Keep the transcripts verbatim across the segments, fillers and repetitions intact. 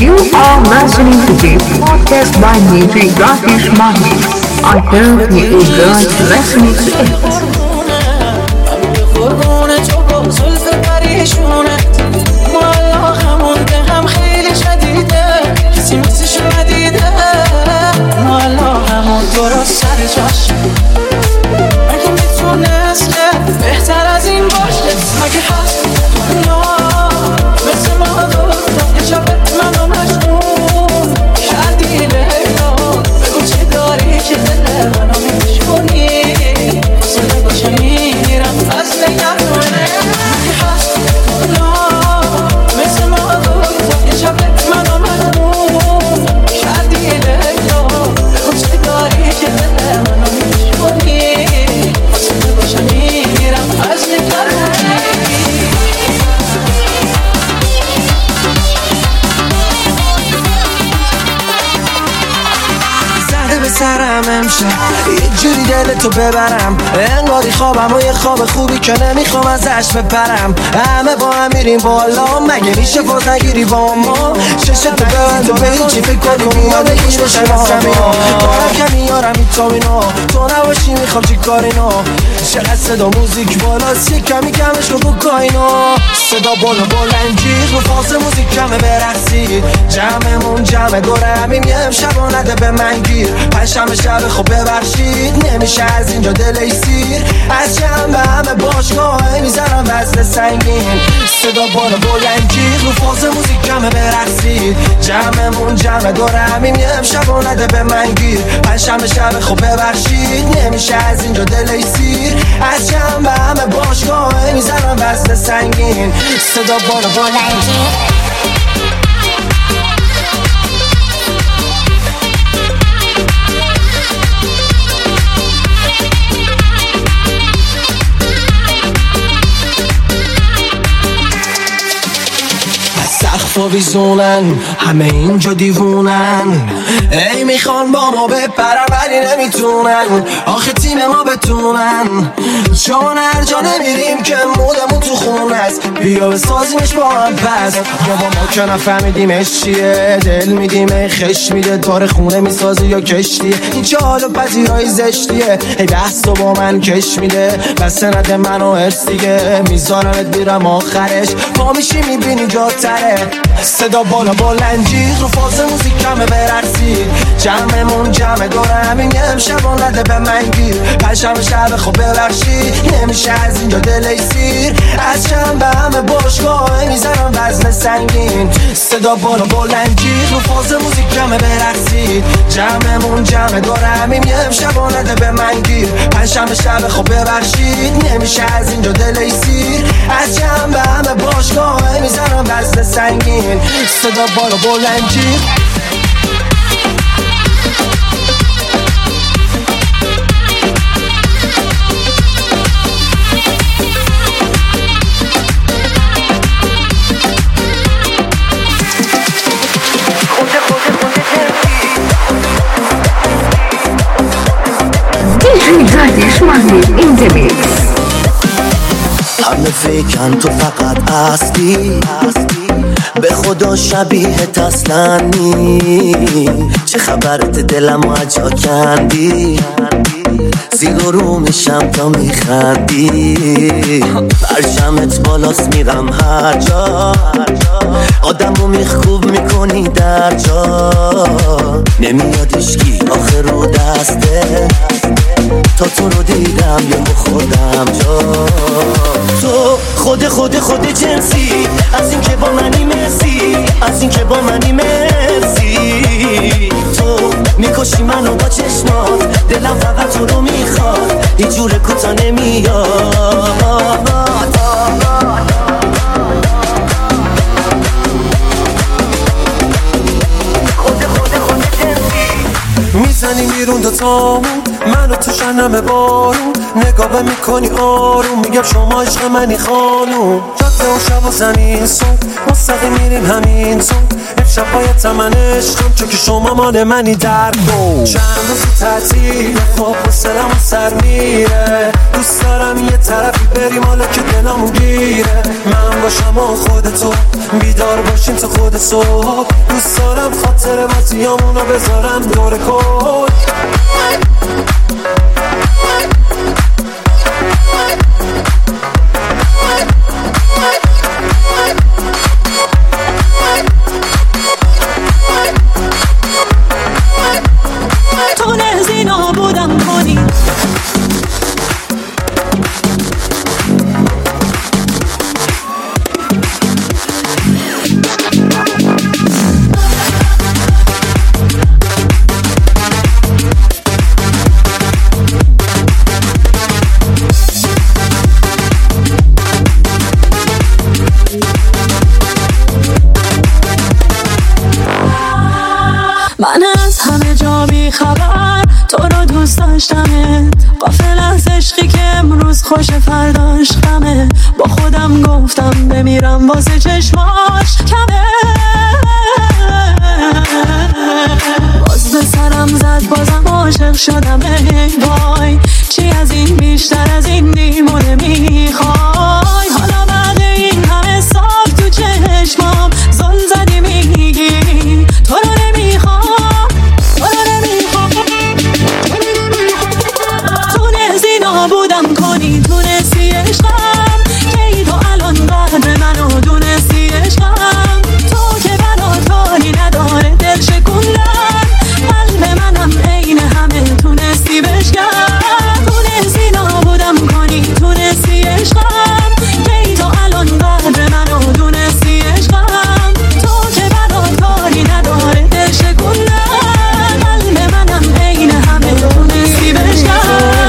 You are listening to the podcast by D J Rakesh Mahi. I hope you enjoyed listening to it. بهتر از این باشه مگه هست مثل ما دوتا یه شبت منو مجنون کردی لیلا بگو چه داری که دل منو میشونی فاصله باشه میرم از نگرانه مگه هست مثل ما دوتا یه شبت منو مجنون کردی لیلا بگو چه داری که دل منو میشونی فاصله باشه میرم از نگرانه سرم امشب یه جوری دلتو ببرم انگاری خوابم و یه خواب خوبی که نمیخوام ازش بپرم همه با هم میریم بالا مگه میشه فاز نگیری با ما ششتو ببند و به هیچی فکر کنی اومده گیش بشه ما بارم که میارم این تامینا تو نباشی میخوام چی کارینا چقدر صدا موزیک بالاست یک کمی کمش رو بکاینا صدا بالا بلنجیق رو فاز موزیک کمه برقصی جمعمون جمع دوره همیم یه امشبا نده به من گیر پنجشنبه شب خب ببخشید نمیشه از اینجا دل سیر از جنبه همه باشگاه میزنم وزن سنگین صدا بالا بلنجیق رو فاز موزیک کمه برقصید جمعمون جمع دوره همیم یه امشبا نده به من گیر پنجشنبه شب خب ببخشید نمیشه از اینجا دل سیر از جنبه همه باشگاه میزنم وزن سنگین صدا بالا بلنجیق سقفا بیزونن همه اینجا دیوونن ای میخوان با ما بپرن ولی نمیتونن آخه تیم ما بتونن چون هر جا نمیریم که مودمون تو خونه است بیا بسازیمش با هم پس بابا ما که نفهمیدیمش چیه دل میدیم ای خش میده داره خونه میسازی یا کشتیه این چه حال و پذیرای زشتیه ای بحث و با من کش میده بس نده منو هرس دیگه میذارمت بیرم آخرش پا میشی میبینی جا تره صدا بالا بلنجیق رو فاز موزیک کمه برقصید جمعمون جمع دوره همین یه امشبا نده به من گیر پنجشنبه شب خب ببخشید نمیشه از اینجا دل سیر از جنبه همه باشگاه میزنم وزن سنگین صدا بالا بلنجیق رو فاز موزیک کمه برقصید جمعمون جمع دوره همین یه امشبا نده به من گیر پنجشنبه شب خب ببخشید نمیشه از اینجا دل سیر از جنبه همه باشگاه میزنم وزن سنگین صدا بالا بلنجیق D J Rakesh Mahi in the mix. همه فکرن تو فقط اصلی به خدا شبیه اصلا نی چه خبرت دلم و اجا کندی زیر و رو میشم تا میخندی برشمت بالاست میرم هر جا آدم رو میخوب میکنی در جا نمیاد اشکی آخر رو دسته تا تو رو دیدم یه خودم جا تو خود خود خود جنسی از این که با منی مرسی از این که با منی مرسی تو میکشی منو با چشمات دلم فقط تو رو میخواد هیچ جور کوتا نمیاد میزنی بیرون دوتامون منو تو شنم بارون نگاه میکنی آروم میگم شما عشق منی خانوم جاده و شب و زمین سون مستقیم میریم همین سون امشب باید تمن عشقم چون که شما مال منی در دو چند روز تعطیل خب حسلم و سر میره دوست دارم یه طرفی بریم حالا که دلمون گیره من باشم و خودتو بیدار باشیم تو خود صبح. دوست دارم خاطر بازیامونو بذارم دور کل. تو نزدی نابودم کنی من از همه جا بی خبر تو رو دوست داشتمت، غافل از عشقی که امروز خوش فرداش غمه. با خودم گفتم بمیرم واسه چشماش کمه. باز به سرم زد بازم عاشق شدم ای وای. چی از این بیشتر از این دیمونه میخوای؟ حالا بعد این همه سال تو چشمام زل زدی میگی تو رو نمیخوام. نابودم کنی تونستی عشقم کی تو الان قدر منو دونستی عشقم. تو که برا کاری نداره دل شکوندن قلب منم عین همه تونستی بشکن. تونستی نابودم کنی تونستی عشقم کی تو الان قدر منو دونستی عشقم. تو که برا کاری نداره دل شکوندن قلب منم عین همه تونستی بشکن.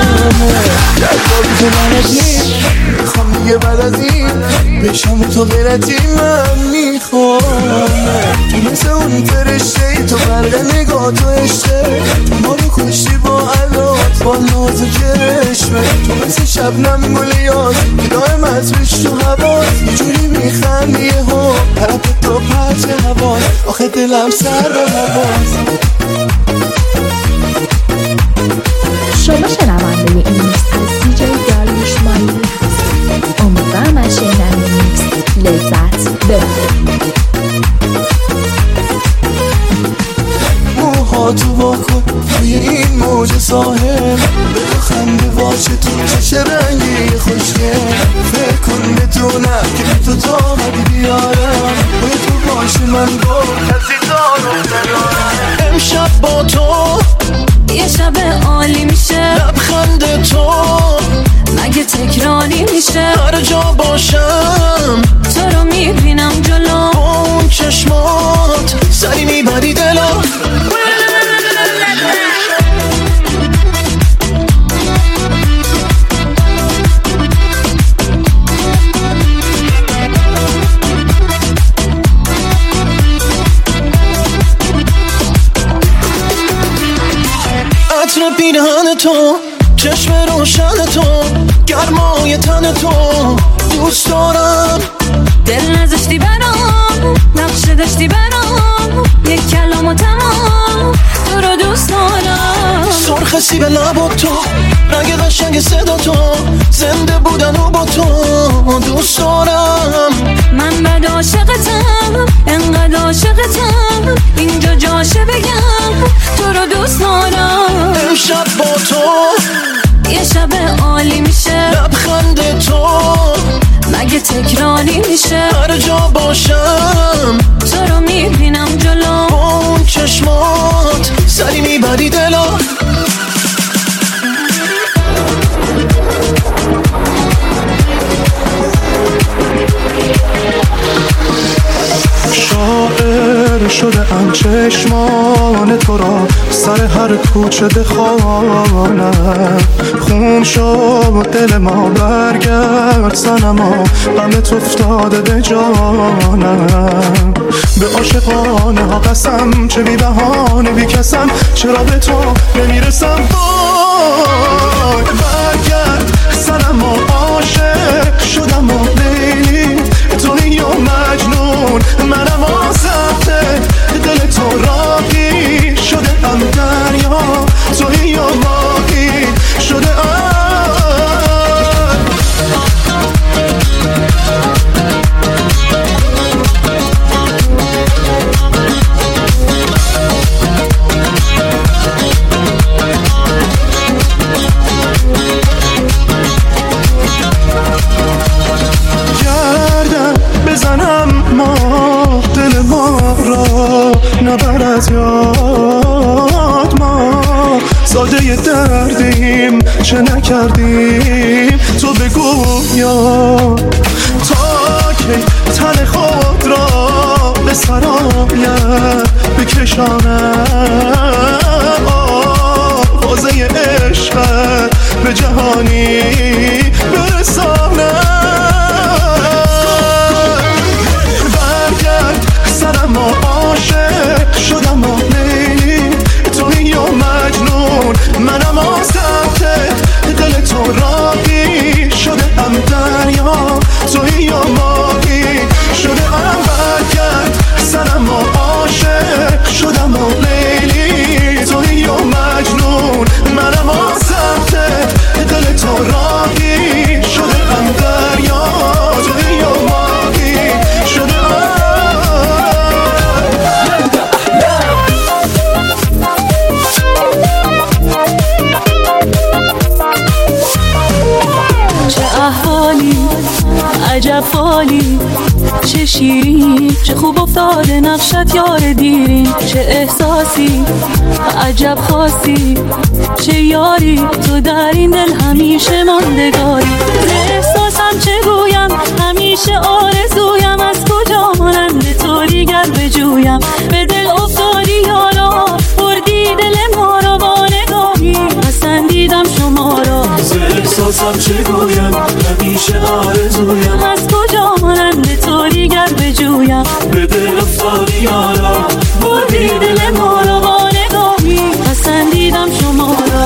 تو منت نیست میخوام دیگه بعد از این بشم تو غیرتی من میخوام. تو مثل اون فرشته ای تو برق نگاه تو عشقه. تو ما رو کشتی با علات با ناز و کرشمه. تو مثل شبنم گلیاز که دائم از روش تو هواز. یه جوری میخندی یه ها طرف تو پرچ هواز. آخه دلم سر به هواز. شما شنونده این میکس از دی جی داریوش مانی هست. امیدوارم از شنیدن این میکس لذت ببرید. موهاتو واکن توی این موج ساحل. بگو خنده واشه تو چه رنگی خوشگل. فکر کن بدونم که تو تا مدی بیارم. باید تو باشی من با کسی دارم ندارم. امشب با تو یه شب عالی میشه. لبخند تو مگه تکراری میشه. هر جا باشم تو رو میبینم جلو. با اون چشمات سری میبری دلم. عطر پیرهن تو چشم روشن تو گرمای تن تو دوست دارم. دل نذاشتی برام نقشه داشتی برام. یک کلام و تمام تو رو دوست دارم. سرخ سیب لبا تو رنگ قشنگ صدا تو زنده بودن و با تو دوست دارم. من بد عاشقتم انقدر عاشقتم اینجا جاشه بگم تو رو دوست دارم. امشب با تو یه شب عالی میشه. لبخند تو مگه تکراری میشه. هر جا باشم تو رو میبینم جلو. با اون چشمات سری میبری دلم. شاعر شده ام چشمان تو را سر هر کوچه بخوانم. خون شد دل ما برگرد صنما غمت افتاده به جانم. به عاشقانه ها قسم چه بی بهانه بی کسم چرا به تو نمیرسم. وای برگرد صنما عاشق شدم و لیلی توی و مجنون منم آزاده. دل تو راهی شده ام دریا توی و ماهی شده ام. کردیم تو بگو یا تا که تن خود را به سرایت بکشانم آوازه عشقت به جهانی برسانم برگرد سرم و عاشق شدم و لیلی توی یا مجنون منم آسمتت دل تو راقی شده ام دریا توی یا ماهی شده ام برگرد سرم و عاشق شدم و لیلی توی یا مجنون منم آسمتت دل تو راقی شده ام دریا توی یا ماهی شده عجب فالی چه شیرین چه خوب افتاده نقشت یار دیرین چه احساسی عجب خاصی چه یاری تو در این دل همیشه ماندگاری احساسم چه گویم همیشه آرزویم از کجا مانند تو دیگر بجویم به دل افتادی یارا بردی دل ما را با نگاهی پسندیدم شما را احساسم چه گویم همیشه آرزویم از کجا مانند تو دیگر بجویم به دل افتادی یارا بردی دل ما را با نگاهی پسندیدم شما را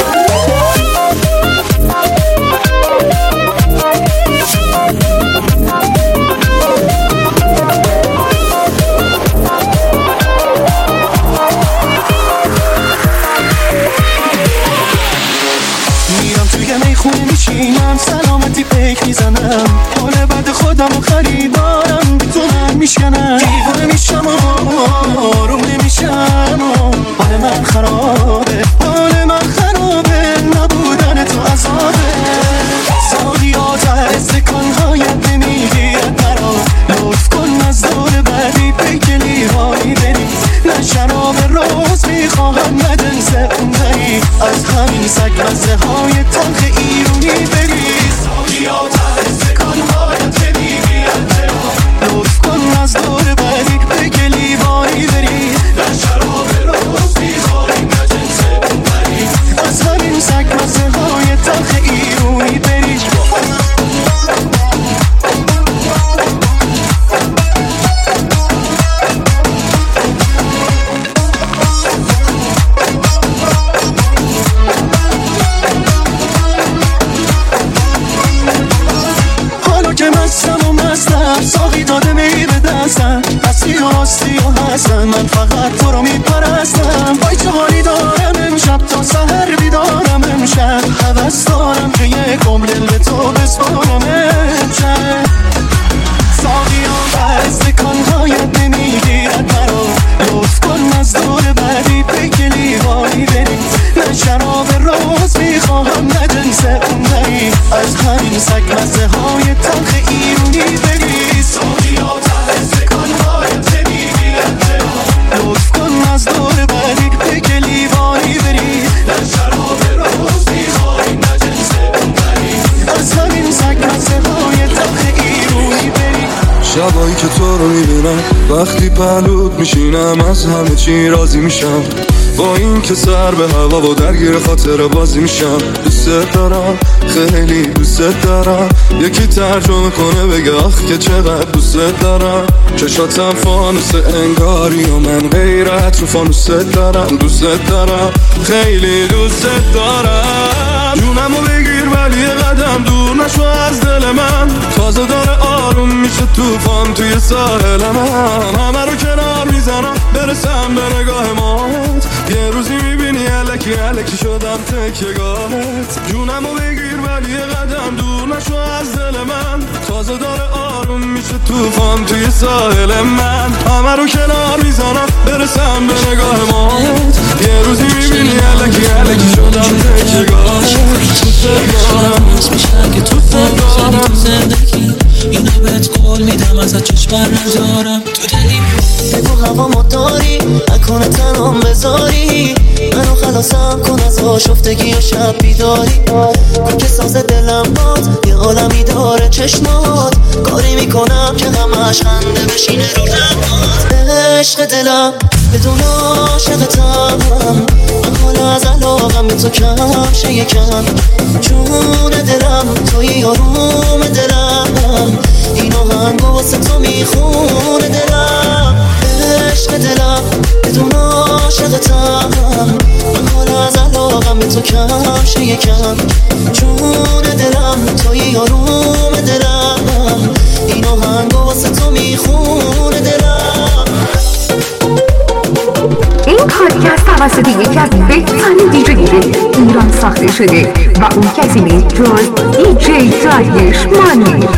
میشینم سلامتی پیک میزنم حال بعد خودم و خریدارم بی تو من میشکنم دیوانه میشم و آروم نمیشم حال من خرابه حال من خرابه نبودن تو عذابه ساقیات استکانهایت نمیگیرد مرا لطف کن از دور بعدی پیک لیوانی بری نه شراب روز میخواهم نه جنس اونهی از همین سگ مزه های تلخ ایرونی بری ساقیات استکانهایت نمیگیرد مرا لطف کن از دور بعدی پیک لیوانی بری نه شراب روز میخواهی نه جنس اونهی از همین سگ مزه های تلخ ایرونی بری ساقی داده می به دستم هستی و هستی و هستم من فقط تو رو می پرستم وای چه حالی دارم امشب تا سحر بیدارم امشب حوث دارم که یک عمر دل به تو بسپارم امشب ساقی ها و استکانهایت نمیگیرد مرا لطف کن از دور بعدی پیک لیوانی بری نه شراب روز میخواهم نه جنس اونهی از همین سگ مزه های تلخ ایرونی بری ساقی ها ته استکانهایت نمیگیرد مرا لطف کن از دور بعدی پیک لیوانی بری نه شراب روز میخواهی نه جنس اونهی از همین سگ مزه های تلخ ایرونی بری شبایی که تو رو میبینم وقتی پهلوت میشینم از همه چی راضی میشم با این که سر به هوا و درگیر خاطر بازی میشم دوست دارم خیلی دوست دارم یکی ترجمه کنه بگه آخ که چقدر دوست دارم چشاتم فانوس انگاری و من غیرت رو فانوست دارم دوست دارم خیلی دوست دارم جونمو بگیر ولی یه قدم دور نشو از دل من تازه داره آروم میشه توفان توی ساحل من همه رو کنار میزنم برسم به نگاه مات یه روزی میبینی الکی الکی شدم تکیه‌گاهت جونمو بگیر ولی یه قدم دور نشو از دل من تازه داره آروم میشه توفان توی ساحل من همه رو کنار میزنم برسم به نگاه مات یه روزی میبینی الکی الکی شدم تکیه‌گاهت تو سرگارم تو سرگارم اینو بهت قول میدم ازت چشم بر ندارم تو دلی. بگو هوا مداری نکنه تنام بذاری منو خلاصم کن از آشفتگی و شب بیداری کن که ساز دلم باد یه عالمی داره چشمات کاری میکنم که همش خنده بشینه رو لبات عشق دلم بدون عاشقتم من حالا از علاقم به تو کم شه یکم جون دلم توی آروم دلم این آهنگو واسه تو میخونه دلم عشق دلم بدون عاشقتم من حالا از علاقم به تو کم شه یکم جون دلم توی آروم دلم این آهنگو واسه تو میخونه دلم. این پادکست توسط یکی از بهترین دیجی‌های ایران ساخته شده و اون کسی نیست جز دیجی داریوش مانی.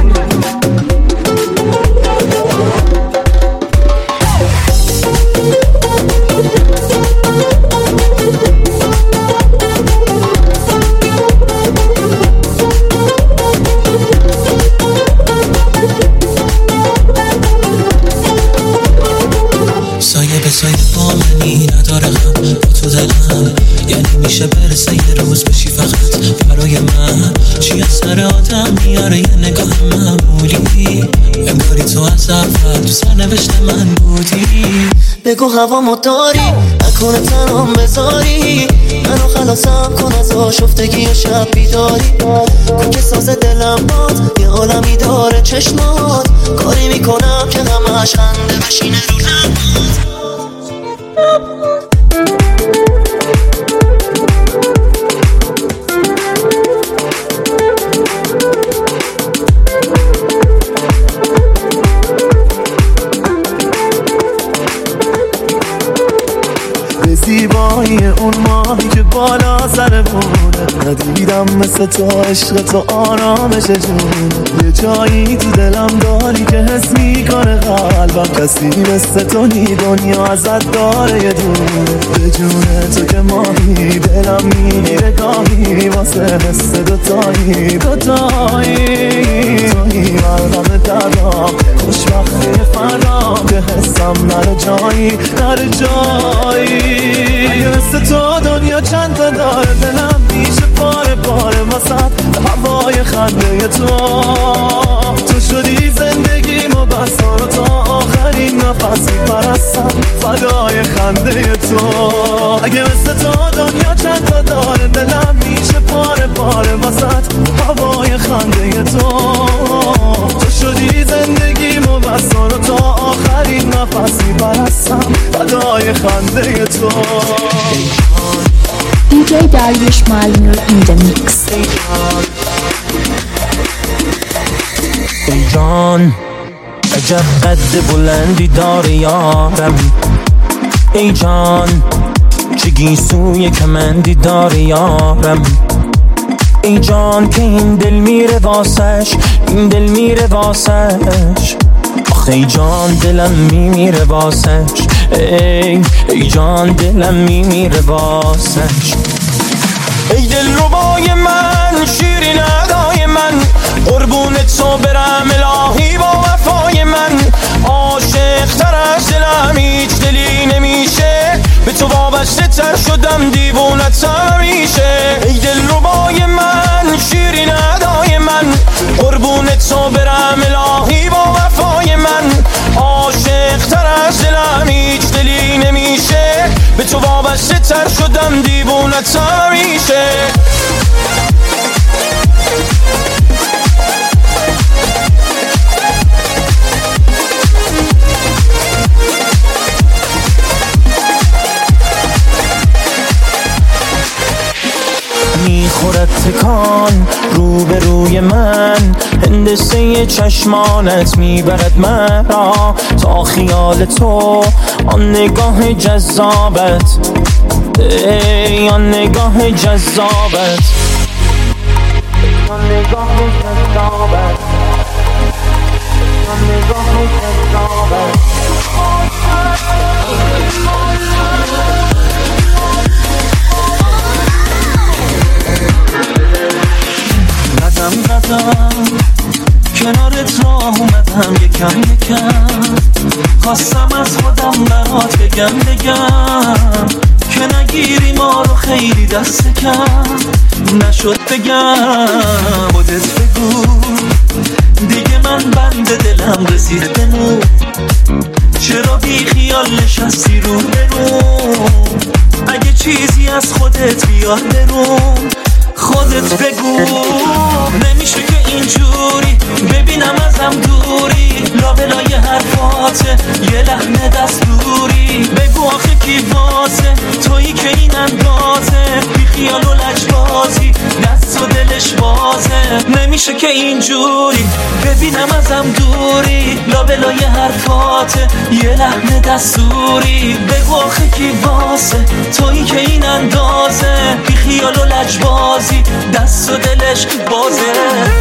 سایه به سایه با منی نداره غم با تو دلم یعنی میشه برسه یه روز بشی فقط برای من چی از سر آدم میاره یه نگاه معمولی انگاری تو از اول تو سرنوشت من بودی. بگو هوا مداری نکنه تنام بذاری منو خلاصم کن از آشفتگی و شب بیداری کن که ساز دلم باد یه عالمی داره چشمات کاری میکنم که همش خنده بشینه رو لبات. زیبایی اون ماهی که بالا سر بونه ندیدم مثل تو عشق تو آرامش جونه یه جایی تو دلم داری که حس میکنه قلبم کسی مثل تو نی دنیا ازت داره یه دونه به جونه تو که ماهی دلم میگیره گاهی واسه حس دوتایی دوتایی توی مرغم دردام خوشبختی فردام که حسم نره جایی نره جایی اگه مثل تو دنیا چند تا داره دلم میشه پاره پاره واسد هوای خنده تو تو شدی زندگیم و بسا رو تا آخرین نفسی پرستم فدای خنده تو اگه مثل تو دنیا چند تا داره دلم میشه پاره پاره واسد هوای خنده تو تو شدی زندگیم و بسا رو تا آخرین نفسی پرستم فدای خنده تو. دیجی داریوش مانی in the mix. ای جان عجب قد بلندی داره یارم ای جان چه گیسوی کمندی داره یارم ای جان که این دل میره واسش این دل میره واسش آخه ای جان دلم میمیره واسش ای ای جان دلم میمیره واسش ای دل ربای من شیرین ادای من قربونت تو برم الهی با وفای من عاشق تر از دلم هیچ دلی نمیشه به تو وابسته تر شدم دیوونت همیشه ای دل ربای من شیرین ادای من قربونت تو برم الهی با وفای من عاشق تر از دلم هیچ دلی نمیشه به تو وابسته تر شدم دیوونت همیشه. میخورد تکان رو به روی من هندسه چشمانت میبرد مرا تا خیال تو آن نگاه جذابت ای آن نگاه جذابت آن نگاه جذابت آن نگاه جذابت قدم قدم کنارت را اومدم یکم یکم خواستم از خودم برات بگم بگم که نگیری ما رو خیلی دست کم نشد بگم خودت بگو دیگه من بند دلم رسید به نور چرا بی خیال نشستی رو برو اگه چیزی از خودت بیاد برو خودت بگو نمیشه که اینجوری ببینم ازم دوری لابلای حرفاته یه لحن دستوری بگو آخه کی واسه تویی که این اندازه بی خیال و لجبازی دست و دلش بازه نمیشه که اینجوری ببینم ازم دوری لابلای حرفاته یه لحن دستوری بگو آخه کی واسه تویی که این اندازه بی خیال و لجبازی دست و دلش بازه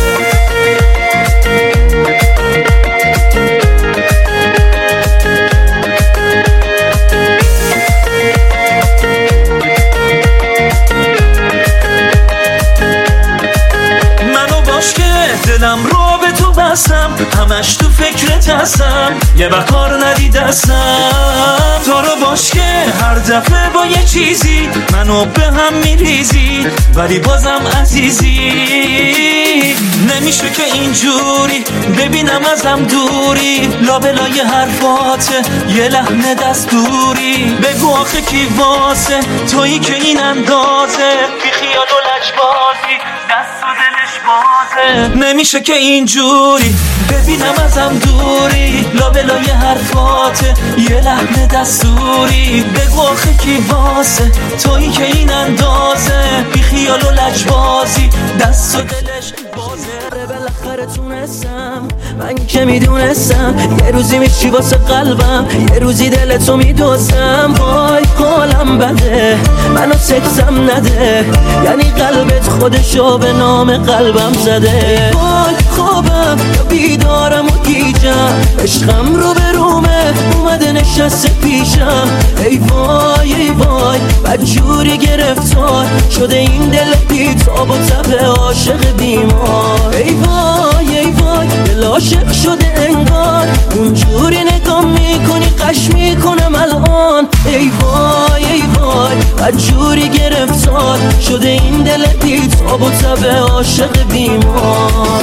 منو باش که دلم رو به تو بستم همش تو فکرت هستم یه وقت کار ندیدستم تو رو باش که هر دفعه با یه چیزی منو به هم میریزی ولی بازم عزیزی نمیشه که اینجوری ببینم ازم دوری لابلای حرفاته یه لحن دستوری بگو آخه کی واسه تویی که این اندازه بی خیال و لجبازی دست و دلش بازه نمیشه که اینجوری ببینم ازم دوری لابلای حرفاته یه لحن دستوری بگو آخه کی واسه تویی که این اندازه بی خیال و لجبازی دست و دلش بازه بالاخره تونستم من که میدونستم یه روزی میشی واسه قلبم یه روزی دلتو میدوزم وای حالم بده منو سکسم نده یعنی قلبت خودشو به نام قلبم زده وای خوابم یا بیدارم و گیجم عشقم رو به رومه اومده نشسته پیشم ای وای ای وای بدجوری گرفتار شده این دل بیتاب و تب عاشق بیمار ای وای ای وای دل عاشق شده انگار اونجوری نگاه میکنی قش میکنم الان ای وای ای وای بدجوری گرفتار شده این دل بیتاب و تب عاشق بیمار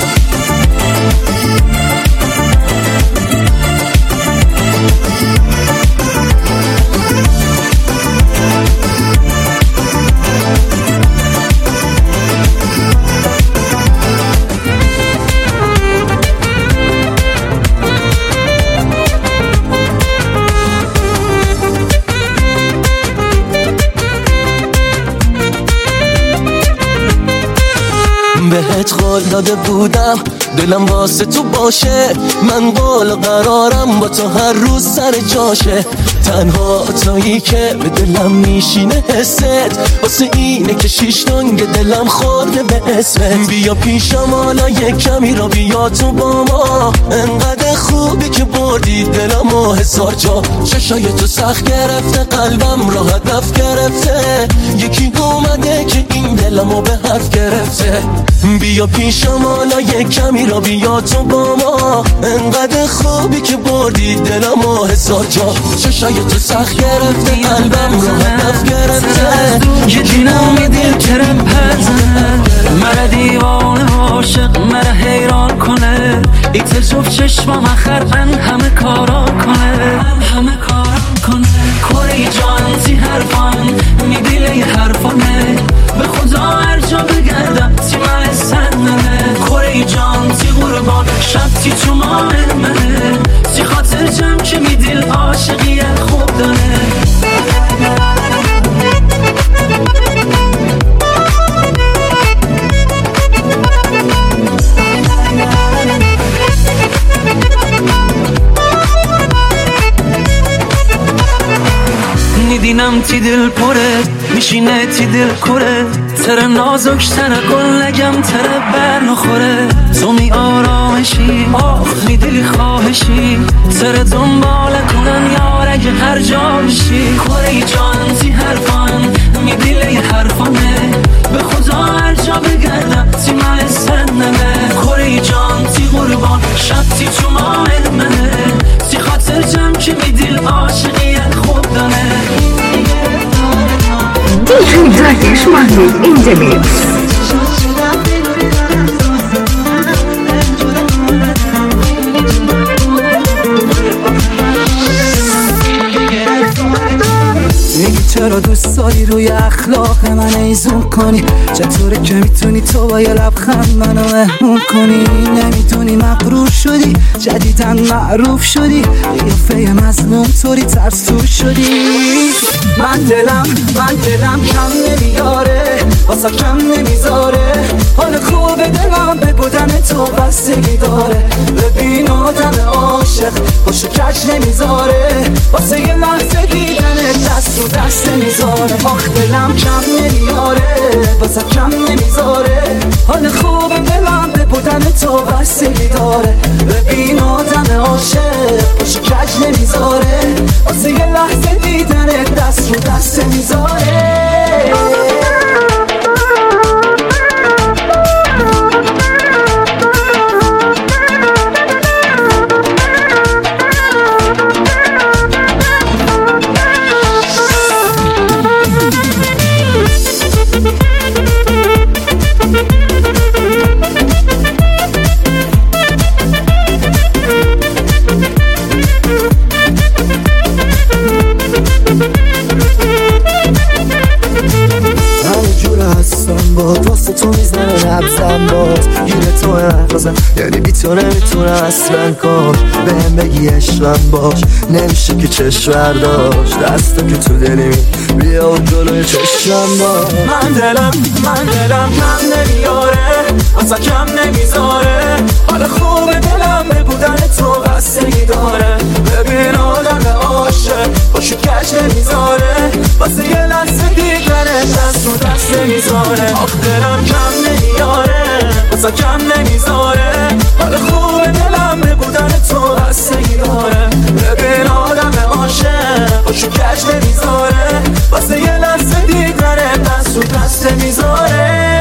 بهت قول داده بودم دلم واسه تو باشه من قول قرارم با تو هر روز سر جاشه تنها تویی که به دلم میشینه حست واسه اینه که شیش تنگ دلم خورده به اسمت بیا پیشم حالا یک کمی را بیا تو با ما انقدر خوبی که بردی دلم و هزار جا چشای تو سخت گرفته قلبم را هدف گرفته یکی اومده که این دلمو به حرف گرفته بیا پیشم حالا یک کمی را بیا تو با ما انقدر خوبی که بردی دلم و هزار جا چشای تو سخت گرفته قلبم رو هدف گرفته یه دینم دل کرم پزن مرا دیوانه عاشق مرا حیران کنه ایتر جفت چشمم اخرن همه کارا کنه همه کارا کنه کاری جان زی حرفان میدیله یه حرفانه به خدا هر جا بگردم تی من سننه کاری جان تی قربان شب تی تو ماه منه تی خاطر جمع که میدیل عاشقی خوب داره میدینم تی دل پره میشینه تی دل کره تره نازک تره گل نگم تره بر نخوره تو می آرامشی آخ می دلی خواهشی تره دنبال کنن یار اگه هر جا بشی کره جان تی حرفان می دلی حرفانه به خدا هر جا بگردم تی من سنمه کره جان تی قربان شبتی تو ماه منه سی خاطر جمع که میدیل عاشقیت خوب دانه دی جی داریوش محمود in the mix. میگی چرا دوست داری روی اخلاق من ایزون کنی چطوره که میتونی تو با یه لبخند منو مهمون کنی نمیدونی مغرور شدی جدیدن معروف شدی قیافه مظلوم طوری ترس تو شدی من دلم من دلم کم نمیاره واسه کم نمیذاره حال خوب دلم به بودن تو بستگی داره ببین آدم عاشق باشو کج نمیذاره واسه یه لحظه دیدن دست و دست نمیذاره آخ دلم کم نمیاره واسه کم نمیذاره حال خوب دلم به بودن تو بستگی داره ببین آدم عاشق باشو کج نمیذاره واسه یه لحظه دیدن دست و دست نمیذاره واسه تو میزنه نبزم باز گیره تو نخوازم یعنی بی تو نمیتونه اصلا کار بهم بگی عشقم باش نمیشه که چشم برداشت دستم که تو دلی بیا و جلوی چشم باش من دلم من دلم کم نمیاره واسه کم نمیذاره حال خوب دلم به بودن تو بستگی داره ببین آدم عاشق باشو کش نمیذاره واسه یه لحظه دیگره دست و دست نمیذاره آخ دلم کم نمیاره واسه کم نمیذاره حال خوب دلم به بودن تو بستگی داره ببین آدم عاشق باشو کش نمیذاره واسه یه لحظه دیگره دست و دست نمیذاره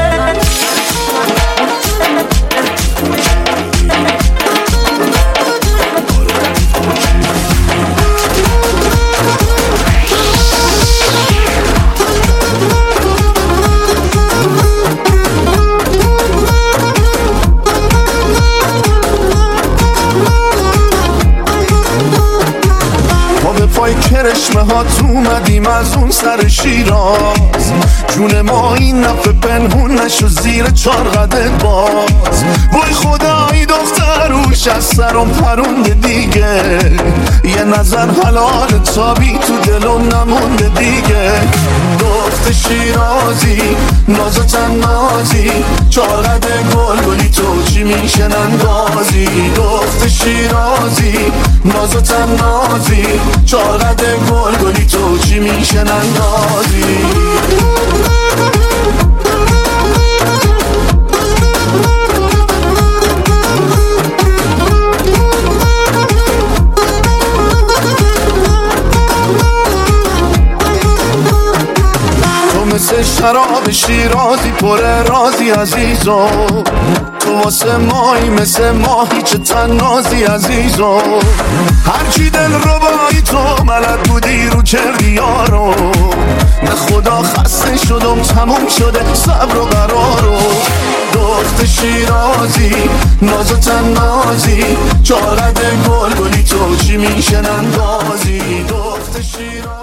پای کرشمه ها تو اومدیم از اون سر شیراز جون ما این نفه پنهون نشو زیر چار قدت باز وای خدایی دختر روش از سرم پرونده دیگه یه نظر حلال تابی تو دلم نمونده دیگه دخت شیرازی ناز و تنازی چار قد گل گلی تو چی میشن اندازی دخت شیرازی ناز و تنازی چار قد گل گلی تو چی میشن اندازی مثل شراب شیرازی پر رازی عزیزو تو واسه مایی مثل ماهی چه تنازی عزیزو هرچی دل رو بایی تو ملد بودی رو کردی یارو به خدا خسته شدم تموم شده صبر و قرارو دخت شیرازی ناز و تنازی چارد گل گلی تو چی میشن اندازی دخت شیرازی